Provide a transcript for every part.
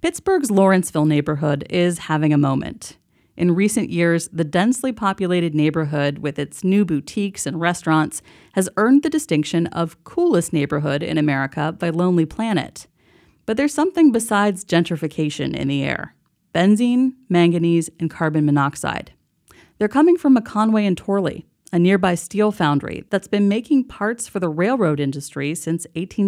Pittsburgh's Lawrenceville neighborhood is having a moment. In recent years, the densely populated neighborhood, with its new boutiques and restaurants, has earned the distinction of coolest neighborhood in America by Lonely Planet. But there's something besides gentrification in the air: benzene, manganese, and carbon monoxide. They're coming from McConway and Torley, a nearby steel foundry that's been making parts for the railroad industry since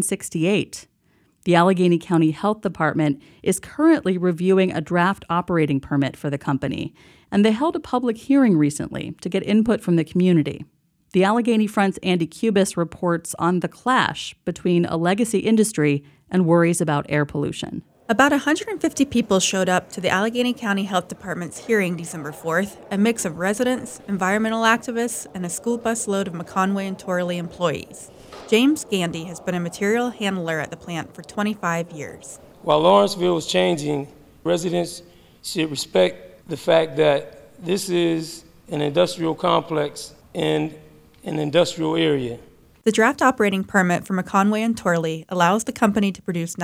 1868. The Allegheny County Health Department is currently reviewing a draft operating permit for the company, and they held a public hearing recently to get input from the community. The Allegheny Front's Andy Cubis reports on the clash between a legacy industry and worries about air pollution. About 150 people showed up to the Allegheny County Health Department's hearing December 4th, a mix of residents, environmental activists, and a school bus load of McConway and Torley employees. James Gandy has been a material handler at the plant for 25 years. While Lawrenceville is changing, residents should respect the fact that this is an industrial complex in an industrial area. The draft operating permit for McConway and Torley allows the company to produce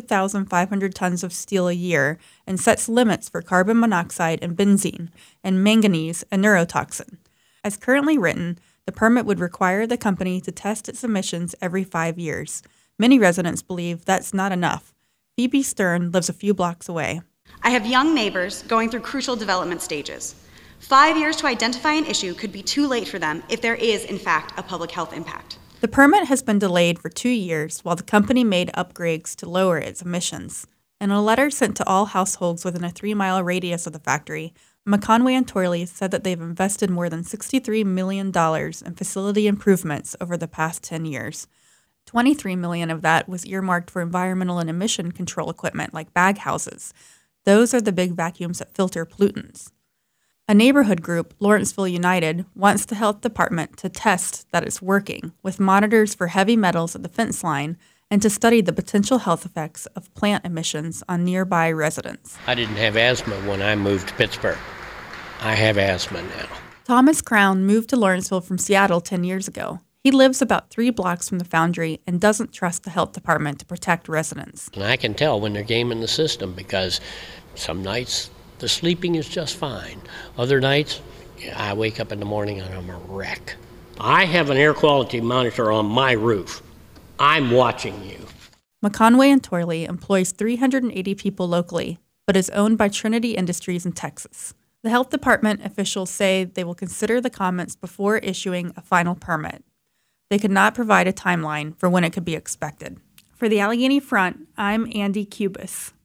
92,500 tons of steel a year and sets limits for carbon monoxide and benzene, and manganese, a neurotoxin. As currently written, the permit would require the company to test its emissions every 5 years. Many residents believe that's not enough. Phoebe Stern lives a few blocks away. I have young neighbors going through crucial development stages. 5 years to identify an issue could be too late for them if there is, in fact, a public health impact. The permit has been delayed for 2 years while the company made upgrades to lower its emissions. In a letter sent to all households within a 3-mile radius of the factory, McConway and Torley said that they've invested more than $63 million in facility improvements over the past 10 years. $23 million of that was earmarked for environmental and emission control equipment like bag houses. Those are the big vacuums that filter pollutants. A neighborhood group, Lawrenceville United, wants the health department to test that it's working with monitors for heavy metals at the fence line and to study the potential health effects of plant emissions on nearby residents. I didn't have asthma when I moved to Pittsburgh. I have asthma now. Thomas Crown moved to Lawrenceville from Seattle 10 years ago. He lives about 3 blocks from the foundry and doesn't trust the health department to protect residents. And I can tell when they're gaming the system because some nights the sleeping is just fine. Other nights, I wake up in the morning and I'm a wreck. I have an air quality monitor on my roof. I'm watching you. McConway and Torley employs 380 people locally, but is owned by Trinity Industries in Texas. The health department officials say they will consider the comments before issuing a final permit. They could not provide a timeline for when it could be expected. For the Allegheny Front, I'm Andy Cubis.